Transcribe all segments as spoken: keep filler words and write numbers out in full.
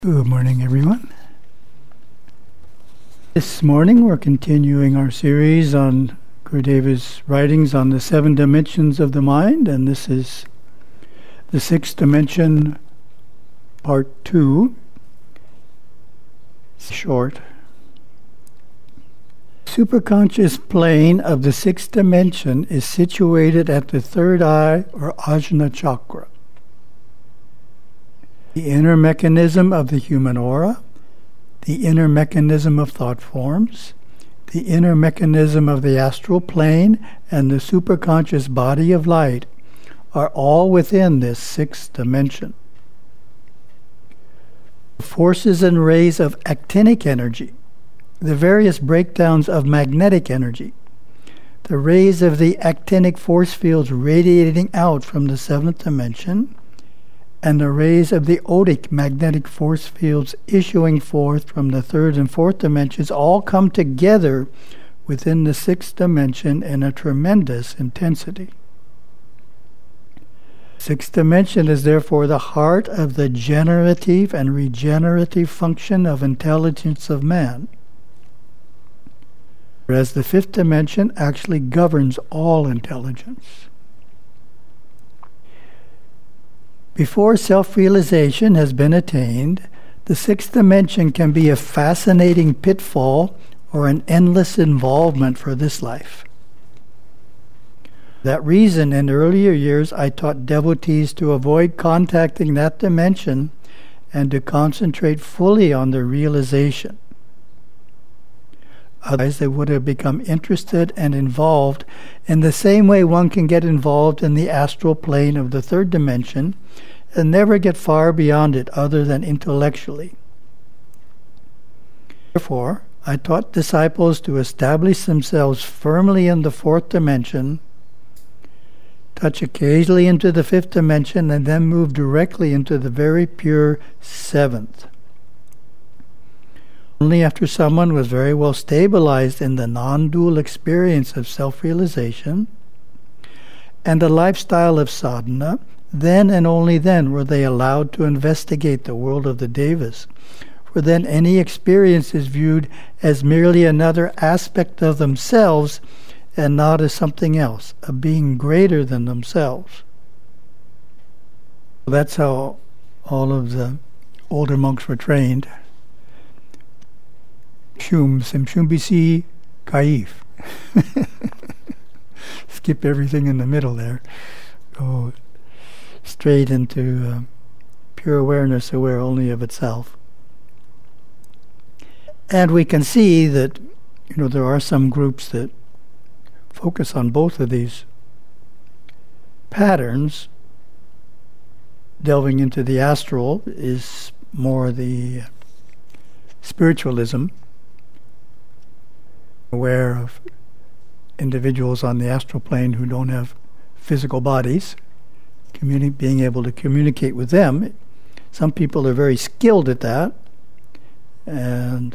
Good morning, everyone. This morning we're continuing our series on Gurudeva's writings on the seven dimensions of the mind, and this is the sixth dimension, part two. It's short. Superconscious plane of the sixth dimension is situated at the third eye or Ajna chakra. The inner mechanism of the human aura, the inner mechanism of thought forms, the inner mechanism of the astral plane, and the superconscious body of light are all within this sixth dimension. The forces and rays of actinic energy, the various breakdowns of magnetic energy, the rays of the actinic force fields radiating out from the seventh dimension, and the rays of the odic magnetic force fields issuing forth from the third and fourth dimensions all come together within the sixth dimension in a tremendous intensity. Sixth dimension is therefore the heart of the generative and regenerative function of intelligence of man, whereas the fifth dimension actually governs all intelligence. Before self-realization has been attained, the sixth dimension can be a fascinating pitfall or an endless involvement for this life. For that reason, in earlier years, I taught devotees to avoid contacting that dimension and to concentrate fully on their realization. Otherwise, they would have become interested and involved in the same way one can get involved in the astral plane of the third dimension and never get far beyond it other than intellectually. Therefore, I taught disciples to establish themselves firmly in the fourth dimension, touch occasionally into the fifth dimension, and then move directly into the very pure seventh. Only after someone was very well stabilized in the non-dual experience of self-realization and a lifestyle of sadhana, then and only then were they allowed to investigate the world of the devas, for then any experience is viewed as merely another aspect of themselves and not as something else, a being greater than themselves. That's how all of the older monks were trained. Shum, Simshumbisi, Kaif. Skip everything in the middle there. Go straight into uh, pure awareness, aware only of itself. And we can see that, you know, there are some groups that focus on both of these patterns. Delving into the astral is more the spiritualism, aware of individuals on the astral plane who don't have physical bodies, communi- being able to communicate with them. Some people are very skilled at that, and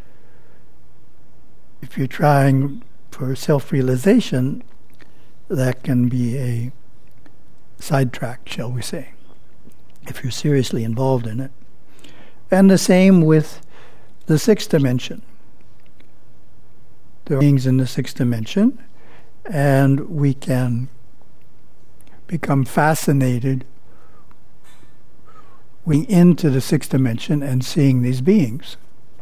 if you're trying for self-realization, that can be a sidetrack, shall we say, if you're seriously involved in it. And the same with the sixth dimension. There are beings in the sixth dimension, and we can become fascinated going into the sixth dimension and seeing these beings.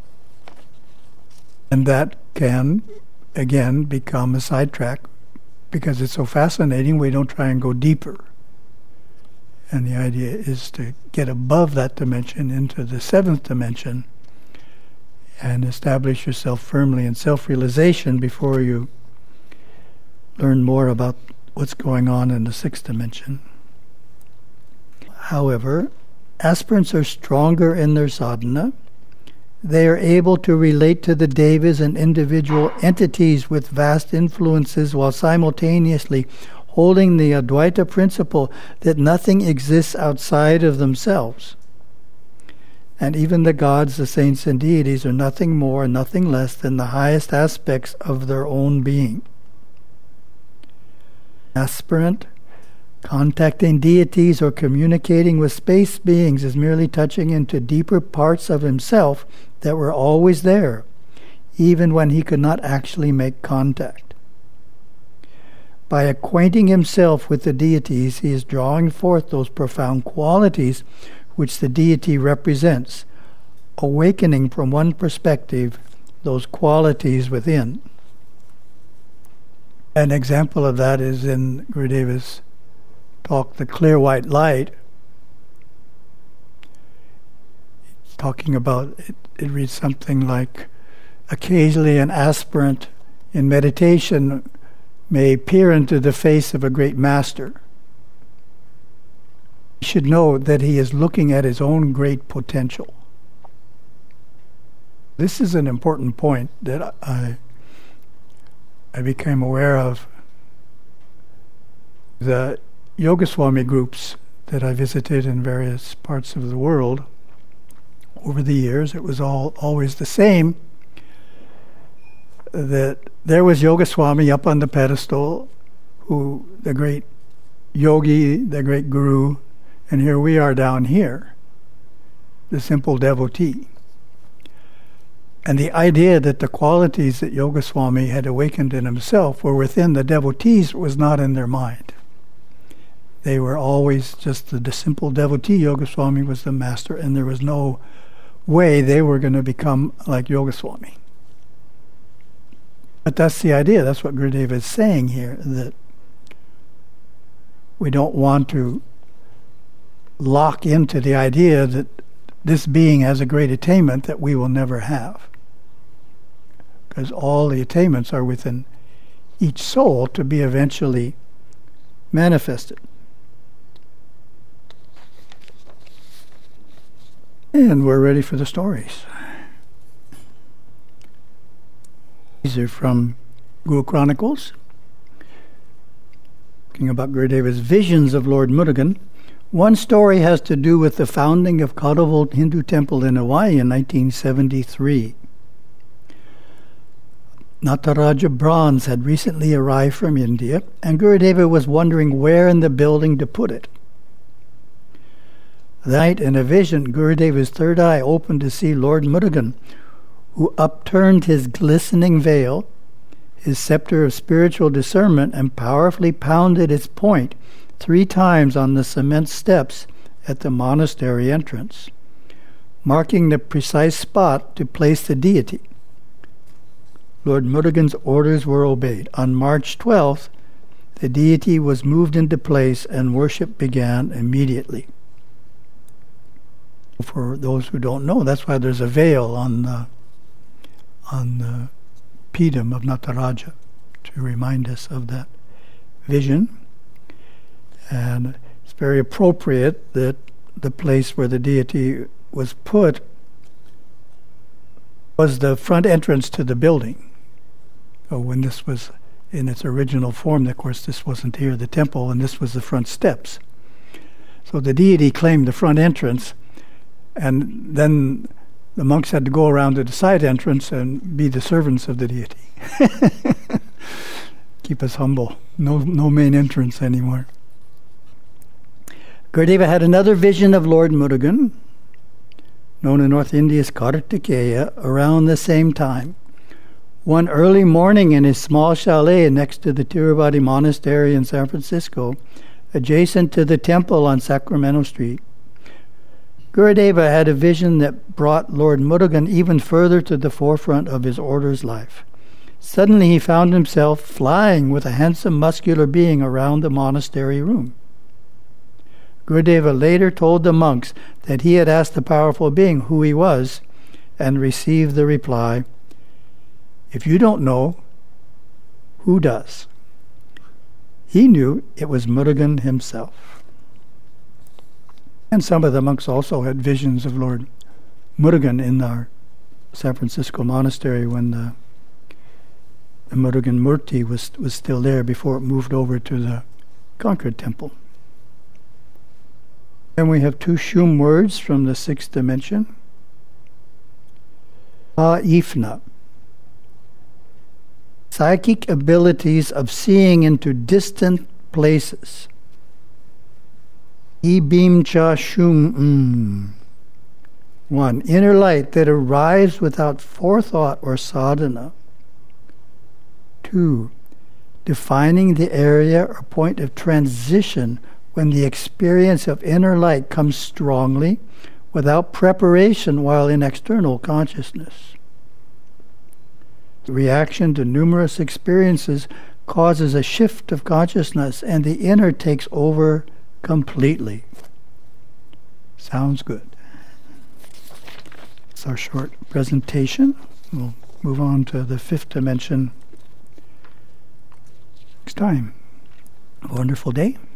And that can, again, become a sidetrack because it's so fascinating we don't try and go deeper. And the idea is to get above that dimension into the seventh dimension and establish yourself firmly in self-realization before you learn more about what's going on in the sixth dimension. However, aspirants are stronger in their sadhana. They are able to relate to the devas and individual entities with vast influences while simultaneously holding the Advaita principle that nothing exists outside of themselves. And even the gods, the saints and deities are nothing more and nothing less than the highest aspects of their own being. Aspirant Contacting deities or communicating with space beings is merely touching into deeper parts of himself that were always there, even when he could not actually make contact. By acquainting himself with the deities, he is drawing forth those profound qualities which the deity represents, awakening from one perspective those qualities within. An example of that is in Gurudeva's talk, The Clear White Light. It's talking about, it, it reads something like, occasionally an aspirant in meditation may peer into the face of a great master. He should know that he is looking at his own great potential. This is an important point that I I became aware of. The Yogaswami groups that I visited in various parts of the world over the years, it was all always the same, that there was Yogaswami up on the pedestal, who the great yogi, the great guru, and here we are down here, the simple devotee. And the idea that the qualities that Yogaswami had awakened in himself were within the devotees was not in their mind. They were always just the, the simple devotee. Yogaswami was the master, and there was no way they were going to become like Yogaswami. But that's the idea. That's what Gurudeva is saying here, that we don't want to lock into the idea that this being has a great attainment that we will never have. Because all the attainments are within each soul to be eventually manifested. And we're ready for the stories. These are from Guru Chronicles, talking about Gurudeva's visions of Lord Murugan. One story has to do with the founding of Kadavol Hindu Temple in Hawaii in nineteen seventy-three. Nataraja bronze had recently arrived from India, and Gurudeva was wondering where in the building to put it. That night, in a vision, Gurudeva's third eye opened to see Lord Murugan, who upturned his glistening veil, his scepter of spiritual discernment, and powerfully pounded its point three times on the cement steps at the monastery entrance, marking the precise spot to place the deity. Lord Murugan's orders were obeyed. On March twelfth, the deity was moved into place and worship began immediately. For those who don't know, that's why there's a veil on the, on the Pidam of Nataraja, to remind us of that vision. And it's very appropriate that the place where the deity was put was the front entrance to the building. So when this was in its original form, of course, this wasn't here, the temple, and this was the front steps. So the deity claimed the front entrance, and then the monks had to go around to the side entrance and be the servants of the deity. Keep us humble. No, no main entrance anymore. Gurudeva had another vision of Lord Murugan, known in North India as Kartikeya, around the same time. One early morning in his small chalet next to the Tiruvadi Monastery in San Francisco, adjacent to the temple on Sacramento Street, Gurudeva had a vision that brought Lord Murugan even further to the forefront of his order's life. Suddenly he found himself flying with a handsome muscular being around the monastery room. Gurudeva later told the monks that he had asked the powerful being who he was and received the reply, "If you don't know, who does?" He knew it was Murugan himself. And some of the monks also had visions of Lord Murugan in our San Francisco monastery when the, the Murugan Murti was, was still there before it moved over to the Concord Temple. And we have two Shum words from the sixth dimension. Ha-ifna. Psychic abilities of seeing into distant places. E-beam cha shum mm. One, inner light that arrives without forethought or sadhana. Two, defining the area or point of transition when the experience of inner light comes strongly without preparation while in external consciousness. The reaction to numerous experiences causes a shift of consciousness and the inner takes over completely. Sounds good. It's our short presentation. We'll move on to the fifth dimension next time. A wonderful day.